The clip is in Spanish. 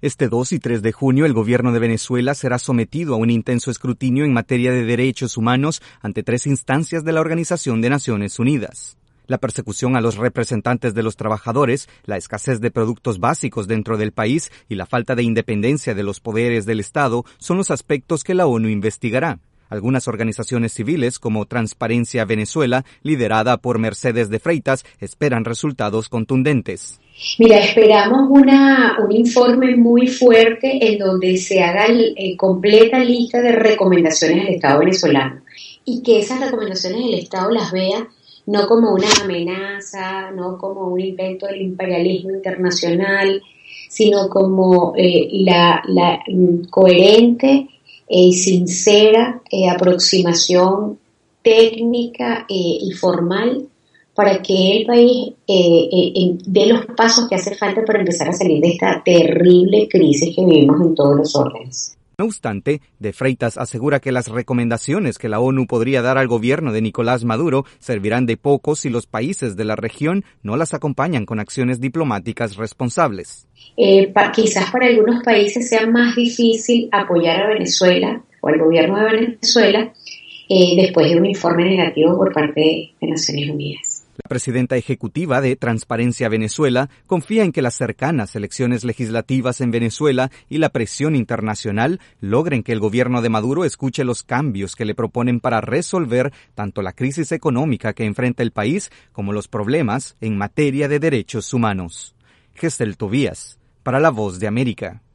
Este 2 y 3 de junio el gobierno de Venezuela será sometido a un intenso escrutinio en materia de derechos humanos ante 3 instancias de la Organización de Naciones Unidas. La persecución a los representantes de los trabajadores, la escasez de productos básicos dentro del país y la falta de independencia de los poderes del Estado son los aspectos que la ONU investigará. Algunas organizaciones civiles, como Transparencia Venezuela, liderada por Mercedes de Freitas, esperan resultados contundentes. Mira, esperamos un informe muy fuerte en donde se haga completa lista de recomendaciones al Estado venezolano y que esas recomendaciones el Estado las vea no como una amenaza, no como un invento del imperialismo internacional, sino como la coherente y sincera aproximación técnica y formal para que el país dé los pasos que hace falta para empezar a salir de esta terrible crisis que vivimos en todos los órdenes. No obstante, de Freitas asegura que las recomendaciones que la ONU podría dar al gobierno de Nicolás Maduro servirán de poco si los países de la región no las acompañan con acciones diplomáticas responsables. Quizás para algunos países sea más difícil apoyar a Venezuela o al gobierno de Venezuela después de un informe negativo por parte de Naciones Unidas. La presidenta ejecutiva de Transparencia Venezuela confía en que las cercanas elecciones legislativas en Venezuela y la presión internacional logren que el gobierno de Maduro escuche los cambios que le proponen para resolver tanto la crisis económica que enfrenta el país como los problemas en materia de derechos humanos. Gestel Tobías, para La Voz de América.